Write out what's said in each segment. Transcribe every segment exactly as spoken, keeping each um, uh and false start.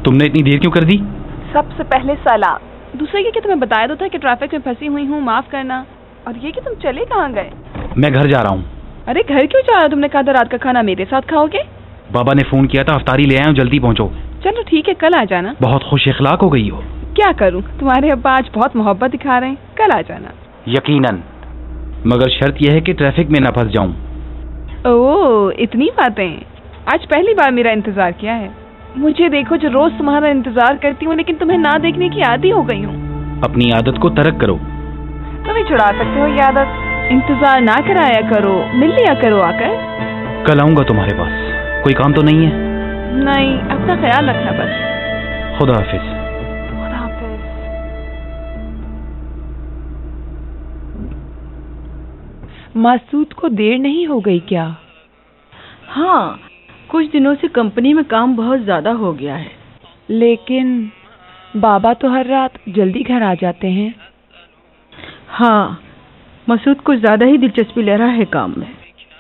तुमने इतनी देर क्यों कर दी? सबसे पहले सलाम, दूसरे ये कि तुम्हें बताया तो था कि ट्रैफिक में फंसी हुई हूँ, माफ करना। और ये कि तुम चले कहाँ गए? मैं घर जा रहा हूँ। अरे घर क्यों जा रहा? तुमने कहा था रात का खाना मेरे साथ खाओगे। बाबा ने फोन किया था, अफ्तारी ले आए हो, जल्दी पहुँचो। चलो ठीक है, कल आ जाना। बहुत खुश इखलाक हो गई हो। क्या करूँ, तुम्हारे अब्बा आज बहुत मोहब्बत दिखा रहे हैं, कल आ जाना। यकीनन, मगर शर्त यह है कि ट्रैफिक में न फंस जाऊं। ओह, इतनी बातें। आज पहली बार मेरा इंतजार किया है। मुझे देखो जो रोज तुम्हारा इंतजार करती हूँ, लेकिन तुम्हें ना देखने की आदी हो गई हूँ। अपनी आदत को तर्क करो। तुम ही छुड़ा सकते हो ये आदत। इंतजार ना कराया करो, मिल लिया करो आकर। कल आऊंगा तुम्हारे पास। कोई काम तो नहीं है? नहीं, अपना ख्याल रखना बस। खुदा हाफिज। खुदा हाफिज। मासूद को देर नहीं हो गई क्या? हाँ, कुछ दिनों से कंपनी में काम बहुत ज्यादा हो गया है। लेकिन बाबा तो हर रात जल्दी घर आ जाते हैं। हाँ, मसूद कुछ ज्यादा ही दिलचस्पी ले रहा है काम में।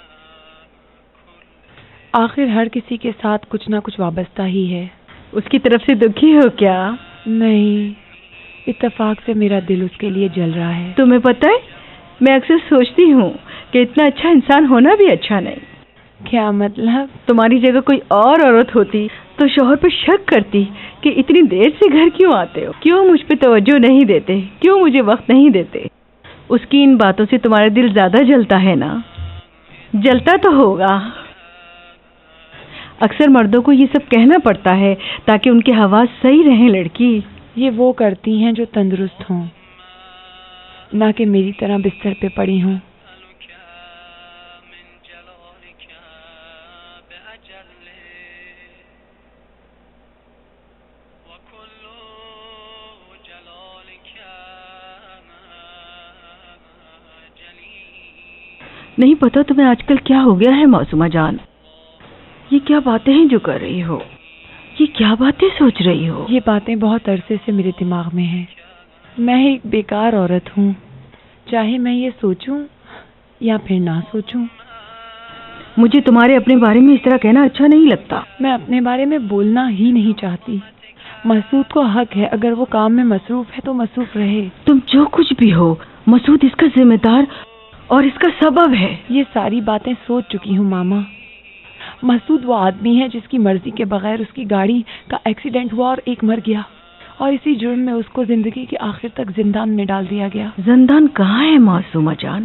आखिर हर किसी के साथ कुछ ना कुछ वाबस्ता ही है। उसकी तरफ से दुखी हो क्या? नहीं, इत्तेफाक से मेरा दिल उसके लिए जल रहा है। तुम्हें पता है, मैं अक्सर सोचती हूँ कि इतना अच्छा इंसान होना भी अच्छा नहीं। क्या मतलब? तुम्हारी जगह कोई और औरत होती तो शौहर पर शक करती कि इतनी देर से घर क्यों आते हो, क्यों मुझ पे तवज्जो नहीं देते, क्यों मुझे वक्त नहीं देते। उसकी इन बातों से तुम्हारा दिल ज्यादा जलता है ना? जलता तो होगा। अक्सर मर्दों को ये सब कहना पड़ता है ताकि उनके हवास सही रहें। लड़की, ये वो करती हैं जो तंदुरुस्त हों, ना कि मेरी तरह बिस्तर पे पड़ी हों। नहीं पता तुम्हें आजकल क्या हो गया है मासूमा जान। ये क्या बातें हैं जो कर रही हो? ये क्या बातें सोच रही हो? ये बातें बहुत अरसे से मेरे दिमाग में हैं। मैं एक बेकार औरत हूँ, चाहे मैं ये सोचूं या फिर ना सोचूं। मुझे तुम्हारे अपने बारे में इस तरह कहना अच्छा नहीं लगता। मैं अपने बारे में बोलना ही नहीं चाहती। मसूद को हक है, अगर वो काम में मसरूफ है तो मसरूफ रहे। तुम जो कुछ भी हो, मसूद इसका जिम्मेदार और इसका सबब है। ये सारी बातें सोच चुकी हूँ मामा। मसूद वो आदमी है जिसकी मर्जी के बगैर उसकी गाड़ी का एक्सीडेंट हुआ और एक मर गया, और इसी जुर्म में उसको जिंदगी के आखिर तक जिंदान में डाल दिया गया। जिंदान कहाँ है मासूमा जान?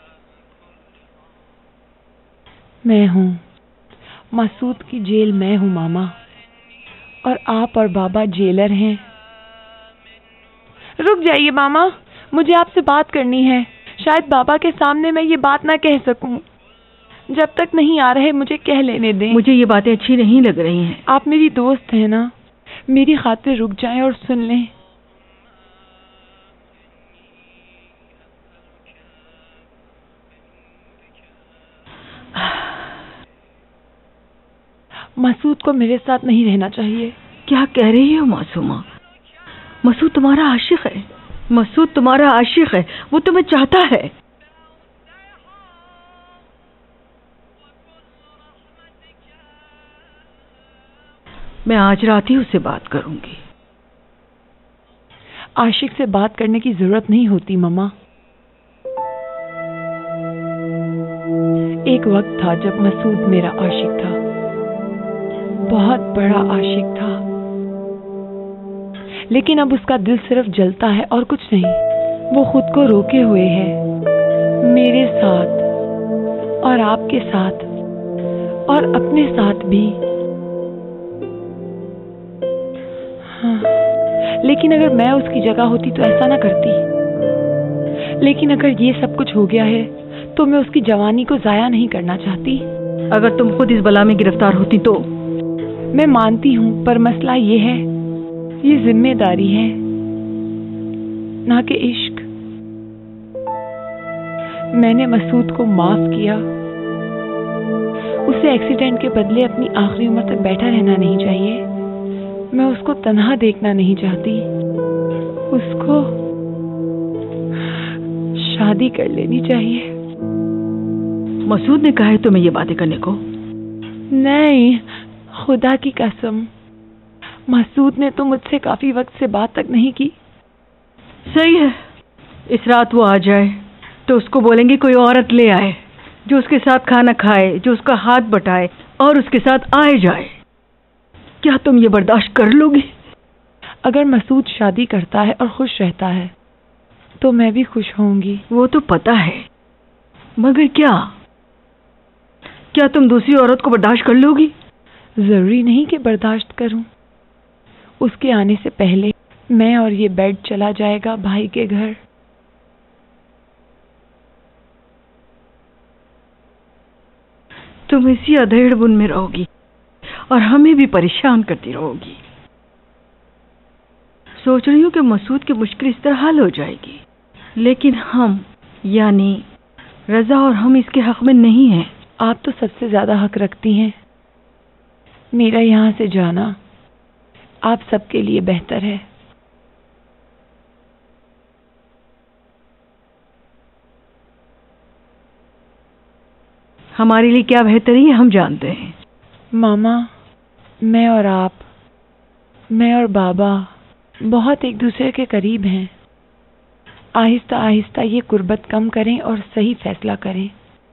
मैं हूँ मसूद की जेल, मैं हूँ मामा, और आप और बाबा जेलर हैं। रुक जाइए मामा, मुझे आपसे बात करनी है। शायद बाबा के सामने मैं ये बात ना कह सकूं। जब तक नहीं आ रहे मुझे कह लेने दें। मुझे ये बातें अच्छी नहीं लग रही हैं। आप मेरी दोस्त हैं ना, मेरी खातिर रुक जाएं और सुन लें। मसूद को मेरे साथ नहीं रहना चाहिए। क्या कह रही हो मासूमा? मसूद तुम्हारा आशिक है। मसूद तुम्हारा आशिक है, वो तुम्हें चाहता है। मैं आज रात ही उससे बात करूंगी। आशिक से बात करने की जरूरत नहीं होती मम्मा। एक वक्त था जब मसूद मेरा आशिक था, बहुत बड़ा आशिक था, लेकिन अब उसका दिल सिर्फ जलता है और कुछ नहीं। वो खुद को रोके हुए है, मेरे साथ और आपके साथ और अपने साथ भी। हाँ, लेकिन अगर मैं उसकी जगह होती तो ऐसा ना करती। लेकिन अगर ये सब कुछ हो गया है तो मैं उसकी जवानी को जाया नहीं करना चाहती। अगर तुम खुद इस बला में गिरफ्तार होती तो? मैं मानती हूँ, पर मसला ये है, ये जिम्मेदारी है ना कि इश्क। मैंने मसूद को माफ किया। उसे एक्सीडेंट के बदले अपनी आखिरी उम्र तक बैठा रहना नहीं चाहिए। मैं उसको तन्हा देखना नहीं चाहती। उसको शादी कर लेनी चाहिए। मसूद ने कहा है तुम्हें ये बातें करने को? नहीं, खुदा की कसम, मसूद ने तो मुझसे काफी वक्त से बात तक नहीं की। सही है, इस रात वो आ जाए तो उसको बोलेंगे कोई औरत ले आए जो उसके साथ खाना खाए, जो उसका हाथ बटाए और उसके साथ आए जाए। क्या तुम ये बर्दाश्त कर लोगी? अगर मसूद शादी करता है और खुश रहता है तो मैं भी खुश होऊंगी। वो तो पता है, मगर क्या क्या तुम दूसरी औरत को बर्दाश्त कर लोगी? जरूरी नहीं कि बर्दाश्त करूं। उसके आने से पहले मैं और ये बेड चला जाएगा भाई के घर। तुम इसी अधेड़ बुन में रहोगी और हमें भी परेशान करती रहोगी। सोच रही हूँ कि मसूद की मुश्किल इस तरह हल हो जाएगी, लेकिन हम यानी रजा और हम इसके हक में नहीं हैं। आप तो सबसे ज्यादा हक रखती हैं। मेरा यहाँ से जाना आप सबके लिए बेहतर है। हमारे लिए क्या बेहतर है हम जानते हैं। मामा, मैं और आप, मैं और बाबा बहुत एक दूसरे के करीब हैं। आहिस्ता आहिस्ता ये कुर्बत कम करें और सही फैसला करें।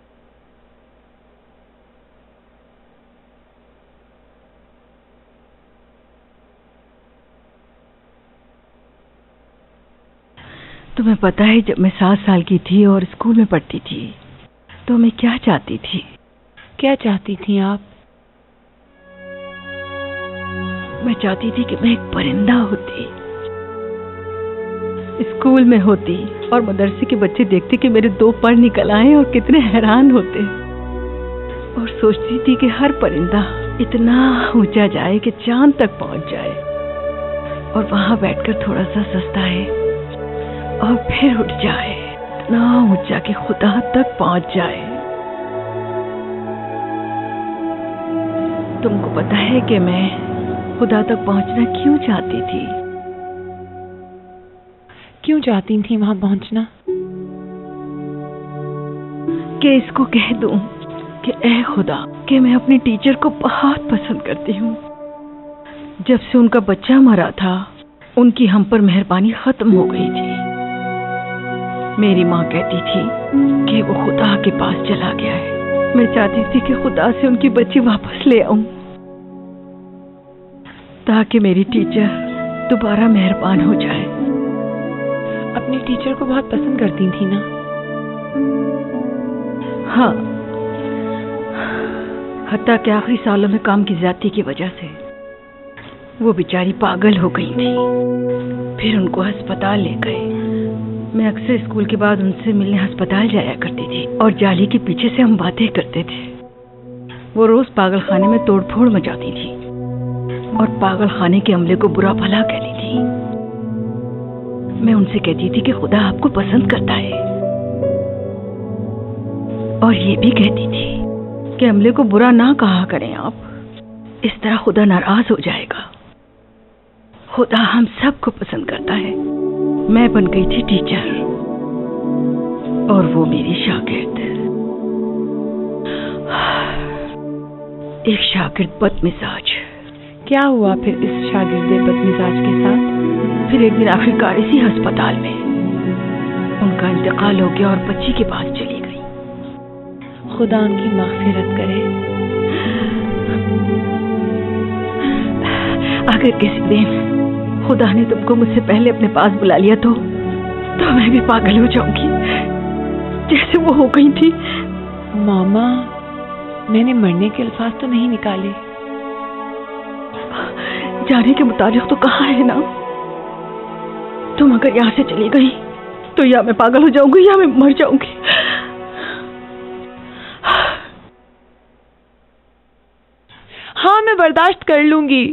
तुम्हें पता है, जब मैं सात साल की थी और स्कूल में पढ़ती थी तो मैं क्या चाहती थी? क्या चाहती थी आप? मैं चाहती थी कि मैं एक परिंदा होती, स्कूल में होती और मदरसे के बच्चे देखते कि मेरे दो पर निकल आए और कितने हैरान होते, और सोचती थी कि हर परिंदा इतना ऊंचा जाए कि चांद तक पहुंच जाए और वहां बैठकर थोड़ा सा सस्ता है और फिर उठ जाए इतना ऊंचा कि खुदा तक पहुंच जाए। तुमको पता है कि मैं खुदा तक पहुंचना क्यों चाहती थी? क्यों चाहती थी वहां पहुंचना? कि इसको कह दूं कि ऐ खुदा, कि मैं अपनी टीचर को बहुत पसंद करती हूँ। जब से उनका बच्चा मरा था उनकी हम पर मेहरबानी खत्म हो गई थी। मेरी माँ कहती थी कि वो खुदा के पास चला गया है। मैं चाहती थी कि खुदा से उनकी बच्ची वापस ले आऊं ताकि मेरी टीचर दोबारा मेहरबान हो जाए। अपनी टीचर को बहुत पसंद करती थी ना? हाँ, हत्ता के आखिरी सालों में काम की ज्यादती की वजह से वो बेचारी पागल हो गई थी। फिर उनको अस्पताल ले गए। मैं अक्सर स्कूल के बाद उनसे मिलने अस्पताल जाया करती थी और जाली के पीछे से हम बातें करते थे। वो रोज पागल खाने में तोड़फोड़ मचाती थी और पागल खाने के अमले को बुरा भला कहती थी। मैं उनसे कहती थी कि खुदा आपको पसंद करता है, और ये भी कहती थी कि अमले को बुरा ना कहा करें आप, इस तरह खुदा नाराज हो जाएगा। खुदा हम सबको पसंद करता है। मैं बन गई थी टीचर और वो मेरी शागिर्द। एक शागिर्द बदमिजाज। क्या हुआ फिर इस शागिर्द बदमिजाज के साथ? फिर एक दिन आखिरकार इसी अस्पताल में उनका इंतकाल हो गया और बच्ची के पास चली गई। खुदा उनकी मग़फ़िरत करे। अगर किसी दिन खुदा ने तुमको मुझसे पहले अपने पास बुला लिया तो तो मैं भी पागल हो जाऊंगी जैसे वो हो गई थी। मामा, मैंने मरने के अल्फाज तो नहीं निकाले। जाने के मुताबिक तो कहा है ना। तुम अगर यहाँ से चली गई तो या मैं पागल हो जाऊंगी या मैं मर जाऊंगी। हाँ, मैं बर्दाश्त कर लूंगी।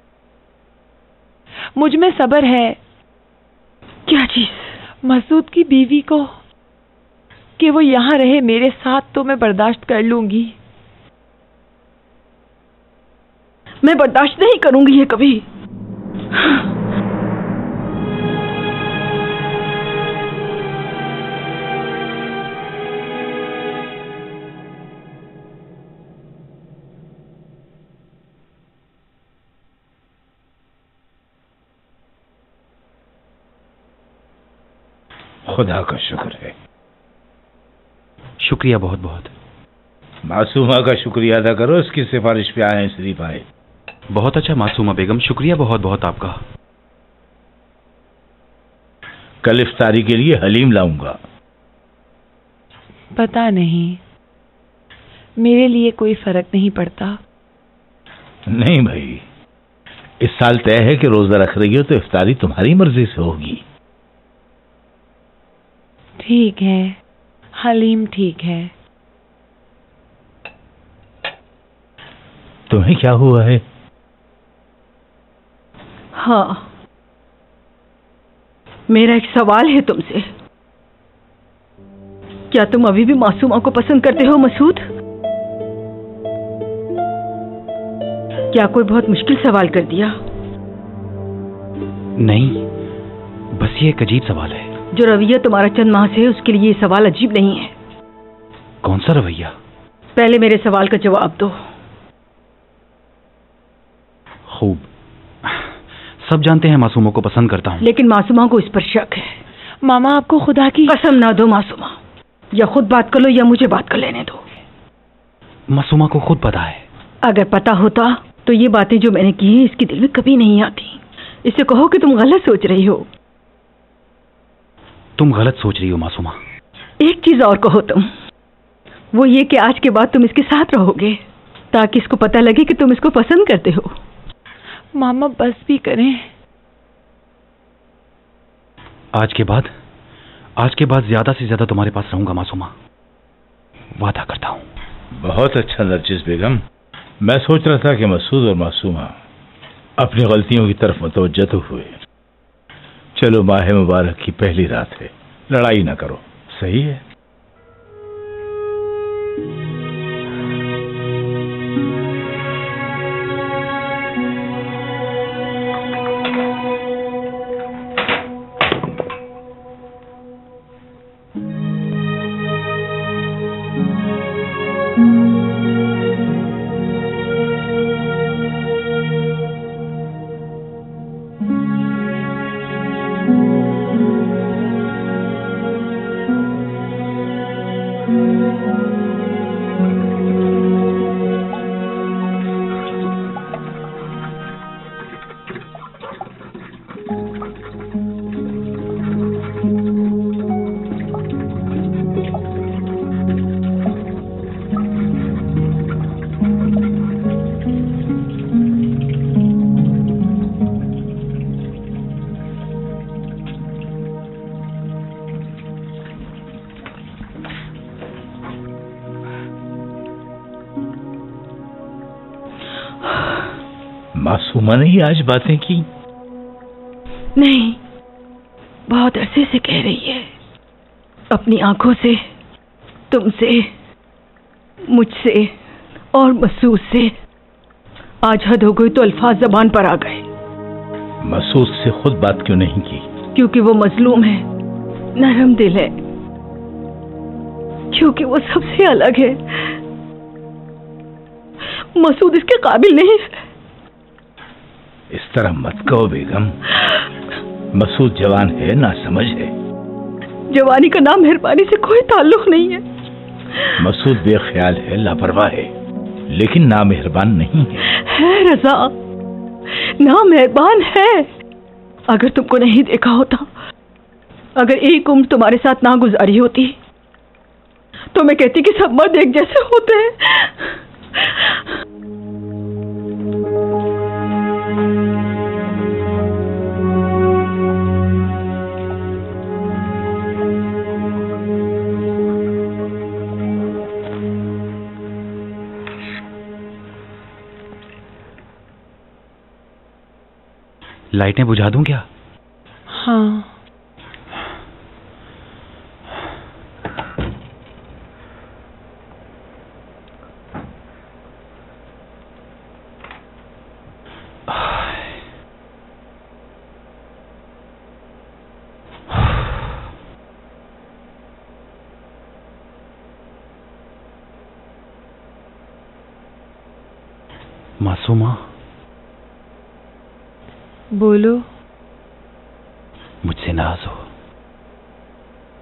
मुझ में सब्र है। क्या चीज? मसूद की बीवी को कि वो यहाँ रहे मेरे साथ, तो मैं बर्दाश्त कर लूंगी। मैं बर्दाश्त नहीं करूंगी ये कभी। खुदा का शुक्र है। शुक्रिया बहुत बहुत। मासूमा का शुक्रिया अदा करो, इसकी सिफारिश पे आए हैं शरीफ आए। बहुत अच्छा मासूमा बेगम, शुक्रिया बहुत बहुत आपका। कल इफ्तारी के लिए हलीम लाऊंगा। पता नहीं, मेरे लिए कोई फर्क नहीं पड़ता। नहीं भाई, इस साल तय है कि रोजा रख रही हो तो इफ्तारी तुम्हारी मर्जी से होगी। ठीक है, हलीम ठीक है। तुम्हें क्या हुआ है? हाँ, मेरा एक सवाल है तुमसे। क्या तुम अभी भी मासूमा को पसंद करते हो मसूद? क्या कोई बहुत मुश्किल सवाल कर दिया? नहीं, बस ये एक अजीब सवाल है। जो रवैया तुम्हारा चंद माह से है उसके लिए ये सवाल अजीब नहीं है। कौन सा रवैया? पहले मेरे सवाल का जवाब दो। खूब, सब जानते हैं मासूमों को पसंद करता हूँ। लेकिन मासूमा को इस पर शक है। मामा, आपको खुदा की कसम ना दो मासूमा, या खुद बात कर लो या मुझे बात कर लेने दो। मासूमा को खुद पता है। अगर पता होता तो ये बातें जो मैंने की हैं इसके दिल में कभी नहीं आती। इसे कहो कि तुम गलत सोच रही हो। तुम गलत सोच रही हो मासूमा। एक चीज और कहो तुम, वो ये कि आज के बाद तुम इसके साथ रहोगे ताकि इसको पता लगे कि तुम इसको पसंद करते हो। मामा बस भी करें। आज के बाद आज के बाद ज्यादा से ज्यादा तुम्हारे पास रहूंगा मासूमा, वादा करता हूं। बहुत अच्छा नरजिस बेगम, मैं सोच रहा था कि मसूद और मासूमा अपनी गलतियों की तरफ मुतवज्जह तो हुए। चलो, माह मुबारक की पहली रात है, लड़ाई ना करो, सही है? मासूमा ने ही आज बातें की? नहीं, बहुत अरसे से कह रही है, अपनी आंखों से, तुमसे, मुझसे और मसूद से। आज हद हो गई तो अल्फाज जबान पर आ गए। मसूद से खुद बात क्यों नहीं की? क्योंकि वो मजलूम है, नरम दिल है, क्योंकि वो सबसे अलग है। मसूद इसके काबिल नहीं है। इस तरह मत कहो बेगम, मसूद जवान है, ना समझ है। जवानी का नाम मेहरबानी से कोई ताल्लुक नहीं है। मसूद बेख्याल है, लापरवाह है, लेकिन ना मेहरबान नहीं है। है रजा, ना मेहरबान है। अगर तुमको नहीं देखा होता, अगर एक उम्र तुम्हारे साथ ना गुजारी होती, तो मैं कहती कि सब मर्द एक जैसे होते हैं। लाइटें बुझा दूं क्या? हाँ। मासूमा, बोलो। मुझसे नाराज हो?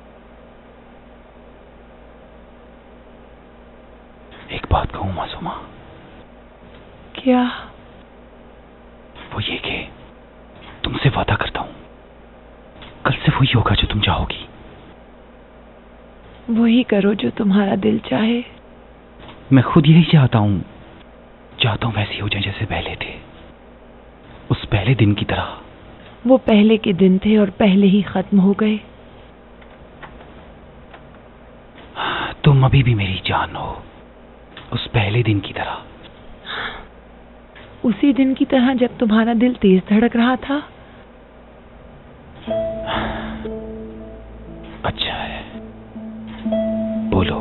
एक बात कहूं मासूमा? क्या? वो ये कि तुमसे वादा करता हूं, कल से वही होगा जो तुम चाहोगी। वही करो जो तुम्हारा दिल चाहे। मैं खुद यही चाहता हूं, चाहता हूं वैसे हो जाए जैसे पहले थे, उस पहले दिन की तरह। वो पहले के दिन थे और पहले ही खत्म हो गए। तुम अभी भी मेरी जान हो, उस पहले दिन की तरह। उसी दिन की तरह जब तुम्हारा दिल तेज धड़क रहा था। अच्छा है, बोलो,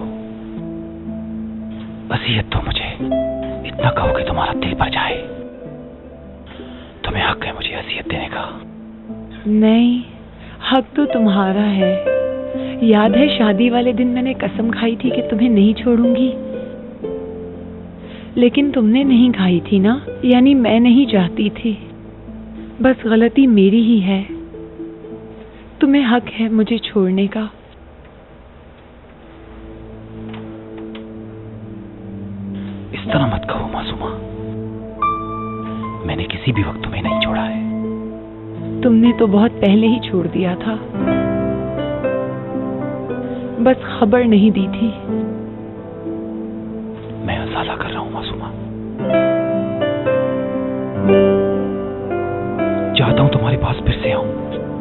वसीयत दो मुझे, इतना कहो कि तुम्हारा दिल भर जाए। तुम्हें हक है मुझे वसीयत देने का। नहीं, हक तो तुम्हारा है। याद है शादी वाले दिन मैंने कसम खाई थी कि तुम्हें नहीं छोड़ूंगी, लेकिन तुमने नहीं खाई थी ना, यानी मैं नहीं चाहती थी। बस गलती मेरी ही है। तुम्हें हक है मुझे छोड़ने का। इस तरह मत कहो मासूमा, मैंने किसी भी वक्त तुम्हें नहीं छोड़ा है। तुमने तो बहुत पहले ही छोड़ दिया था, बस खबर नहीं दी थी। मैं असाला कर रहा हूं मासूमा, चाहता हूं तुम्हारे पास फिर से आऊं।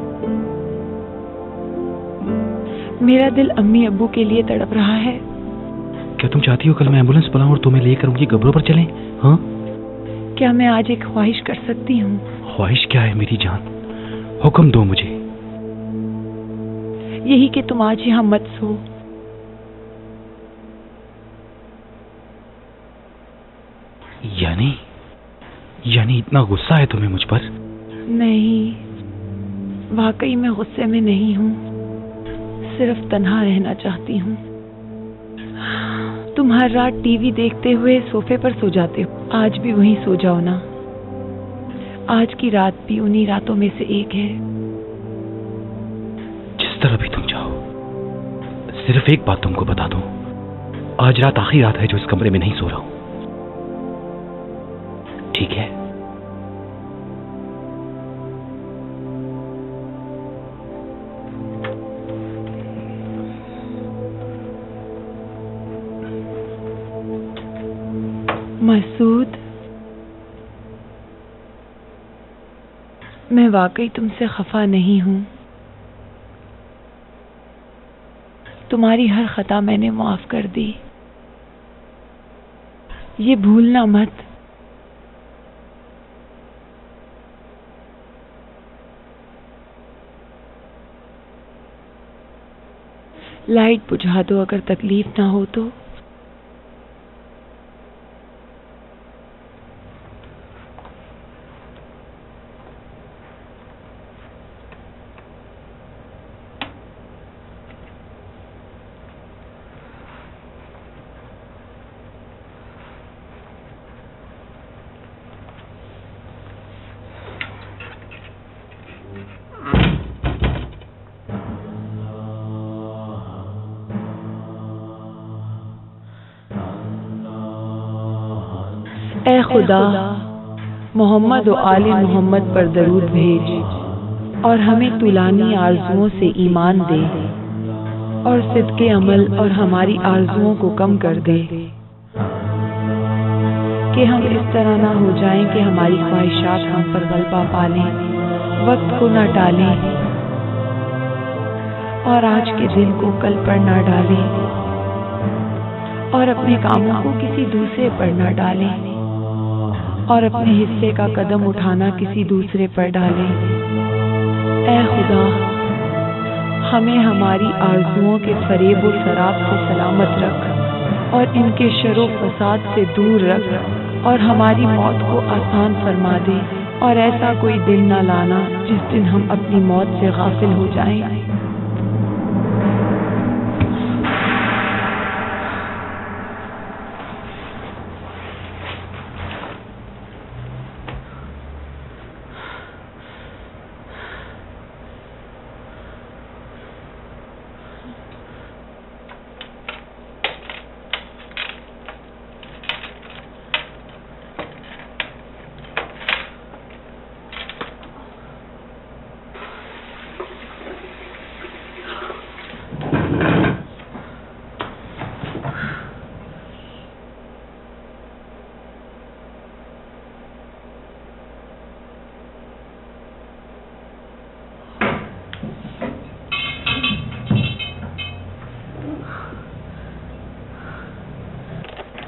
मेरा दिल अम्मी अब्बू के लिए तड़प रहा है। क्या तुम चाहती हो कल मैं एम्बुलेंस बुलाऊं और तुम्हें लेकर उनकी कब्रों पर चलें? हाँ? क्या मैं आज एक ख्वाहिश कर सकती हूँ? ख्वाहिश क्या है मेरी जान, हुक्म दो मुझे। यही कि तुम आज यहाँ मत सो। यानी यानी इतना गुस्सा है तुम्हें मुझ पर? नहीं, वाकई मैं गुस्से में नहीं हूँ, सिर्फ तन्हा रहना चाहती हूँ। तुम हर रात टीवी देखते हुए सोफे पर सो जाते हो, आज भी वहीं सो जाओ ना। आज की रात भी उन्हीं रातों में से एक है। जिस तरह भी तुम चाहो, सिर्फ एक बात तुमको बता दूं, आज रात आखिरी रात है जो इस कमरे में नहीं सो रहा हूं, ठीक है? मसूद, मैं वाकई तुमसे खफा नहीं हूं। तुम्हारी हर खता मैंने माफ कर दी, ये भूलना मत। लाइट बुझा दो अगर तकलीफ ना हो तो। ए खुदा, मोहम्मद व आले मोहम्मद पर दरूद भेज और हमें तुलानी आरजुओं से ईमान दे और सिद्के अमल और हमारी आरजुओं को कम कर दे कि हम इस तरह ना हो जाएं कि हमारी ख्वाहिशात हम पर गलबा पा लें, वक्त को न टालें और आज के दिन को कल पर न डालें और अपने कामों को किसी दूसरे पर न डालें और अपने हिस्से का कदम उठाना किसी दूसरे पर डालें। ऐ खुदा, हमें हमारी आरजुओं के फरेब और शराब से सलामत रख और इनके शरो फसाद से दूर रख और हमारी मौत को आसान फरमा दे और ऐसा कोई दिन न लाना जिस दिन हम अपनी मौत से गाफिल हो जाएं।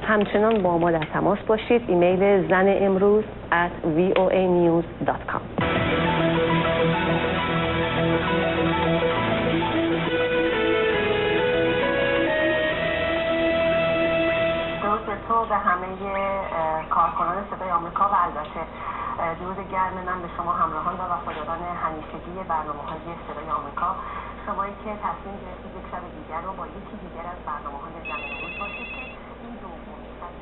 همچنان با ما در تماس باشید. ایمیل زن امروز at وی او ای نیوز دات کام. تو به همه کارکنان صدای آمریکا و البته درود گرم من به شما همراهان و وفاداران همیشگی برنامه‌های صدای آمریکا، شمایی که تصمیم گرفتید یک شب دیگر رو با یکی دیگر از برنامه‌های زن امروز باشید که این دومین شب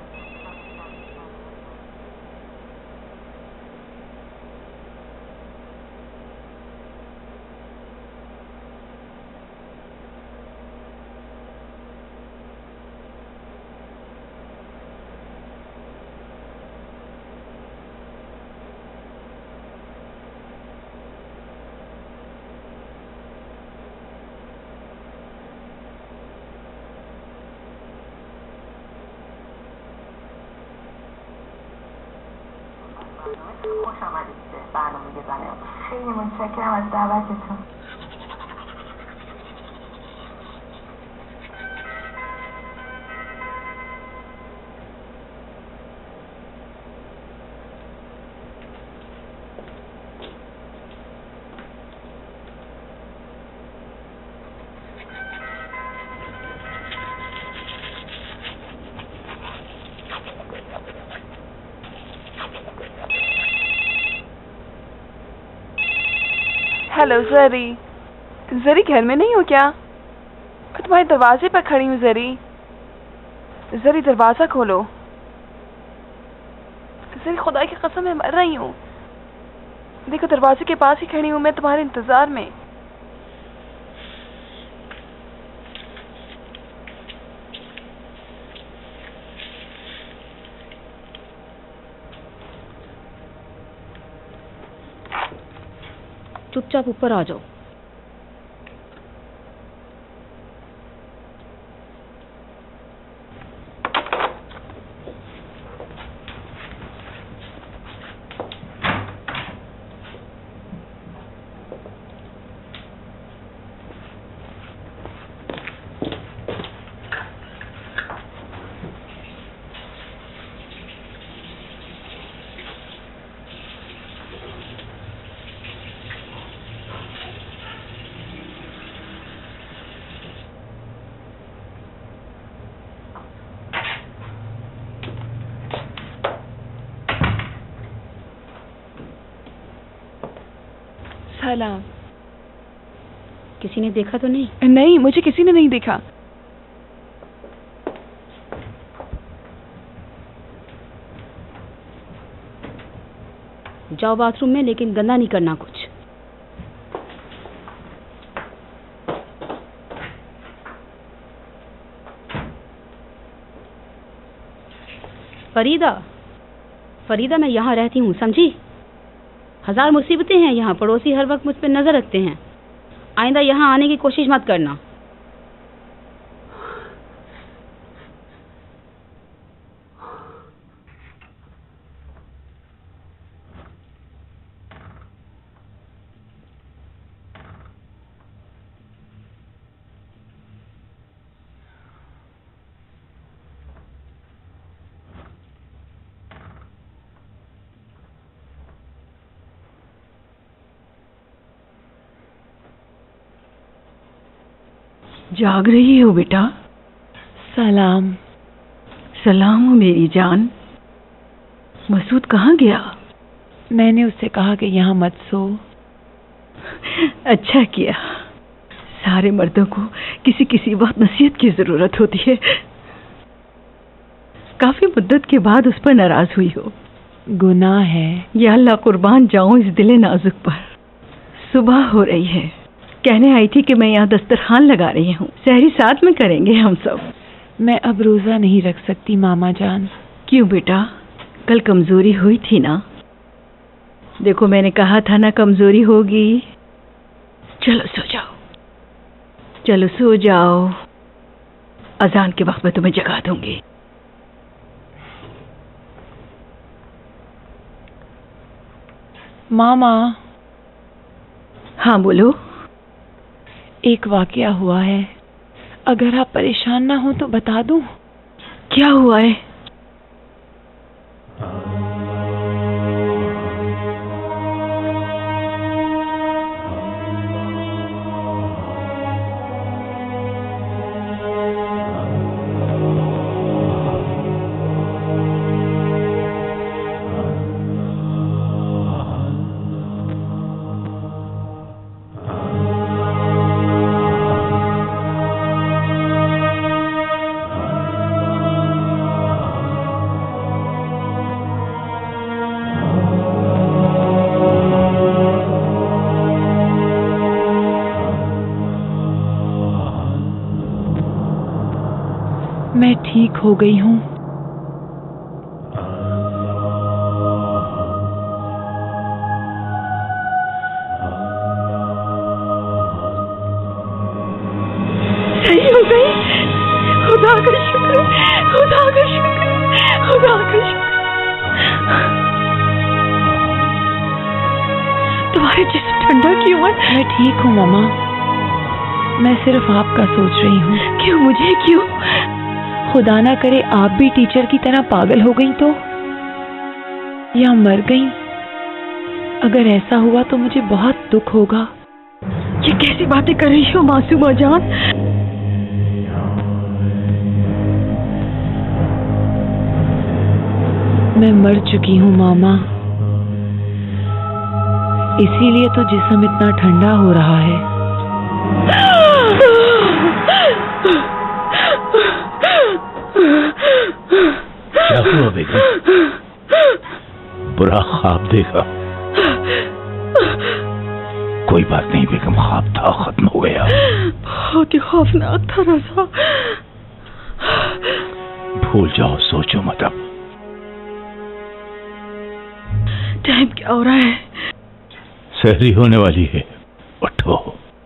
خوش آمدید به برنامه زن امروز. خیلی متشکرم از دعوتتون. हेलो जरी। जरी घर में नहीं हो क्या? मैं तुम्हारे दरवाजे पर खड़ी हूँ जरी। जरी दरवाजा खोलो। जरी खुदा की कसम मैं मर रही हूँ। देखो दरवाजे के पास ही खड़ी हूँ मैं तुम्हारे इंतजार में। चुपचाप ऊपर आ जाओ। सलाम। किसी ने देखा तो नहीं? नहीं, मुझे किसी ने नहीं देखा। जाओ बाथरूम में, लेकिन गंदा नहीं करना कुछ। फरीदा, फरीदा मैं यहाँ रहती हूँ, समझी? हजार मुसीबतें हैं यहाँ। पड़ोसी हर वक्त मुझ पर नजर रखते हैं। आइंदा यहाँ आने की कोशिश मत करना। जाग रही हो बेटा? सलाम। सलाम हो मेरी जान। मसूद कहाँ गया? मैंने उससे कहा कि यहाँ मत सो। अच्छा किया। सारे मर्दों को किसी किसी वक्त नसीहत की जरूरत होती है। काफी मुद्दत के बाद उस पर नाराज हुई हो। गुनाह है। या अल्लाह कुर्बान जाऊं इस दिले नाजुक पर। सुबह हो रही है। कहने आई थी कि मैं यहाँ दस्तरखान लगा रही हूँ, सहरी साथ में करेंगे हम सब। मैं अब रोजा नहीं रख सकती मामा जान। क्यों बेटा? कल कमजोरी हुई थी ना? देखो मैंने कहा था ना कमजोरी होगी। चलो सो जाओ, चलो सो जाओ। अजान के वक्त में तुम्हें जगा दूंगी। मामा। हाँ बोलो। एक वाकया हुआ है, अगर आप परेशान ना हो तो बता दूं? क्या हुआ है? मैं ठीक हो गई हूँ। सही हो गई। खुदा का शुक्र, खुदा का शुक्र, खुदा का शुक्र। तुम्हारे जिस्म ठंडा क्यों है? मैं ठीक हूँ मामा। मैं सिर्फ आपका सोच रही हूँ। क्यों? मुझे क्यों? खुदा ना करे आप भी टीचर की तरह पागल हो गई तो, या मर गई। अगर ऐसा हुआ तो मुझे बहुत दुख होगा। ये कैसी बातें कर रही हो मासूमा जान? मैं मर चुकी हूँ मामा, इसीलिए तो जिस्म इतना ठंडा हो रहा है। क्या हुआ बेगम? बुरा ख्वाब देखा? कोई बात नहीं बेगम, ख्वाब था, खत्म हो गया। बहुत ही खौफनाक था रज़ा। भूल जाओ, सोचो मत अब। टाइम क्या हो रहा है? सहरी होने वाली है, उठो।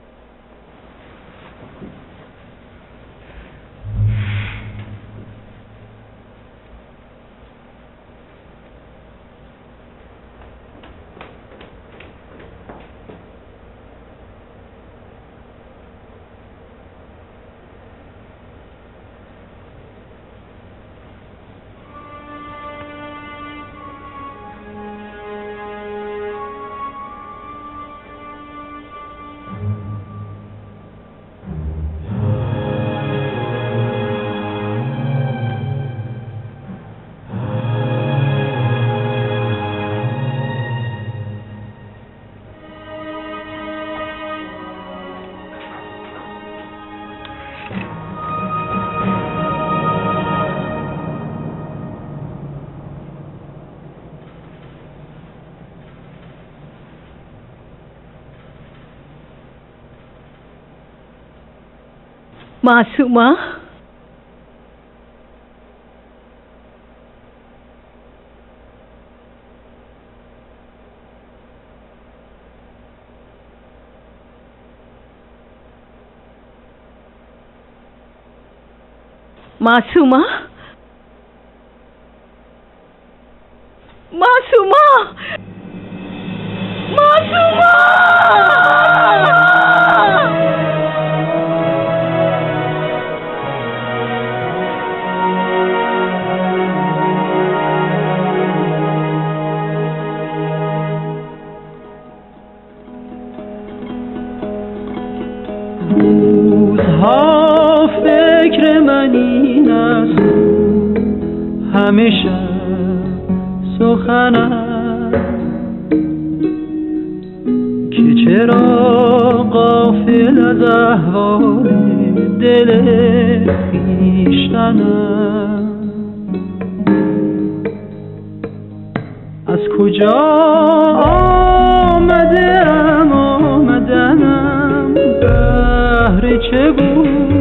मासूमा, मासूमा, मासूमा, मासूमा। روزها فکر من این است، همیشه سخن است که چرا غافل از احوال دل خویشتن است. از کجا آمده ام آمدنم، بهر چه بود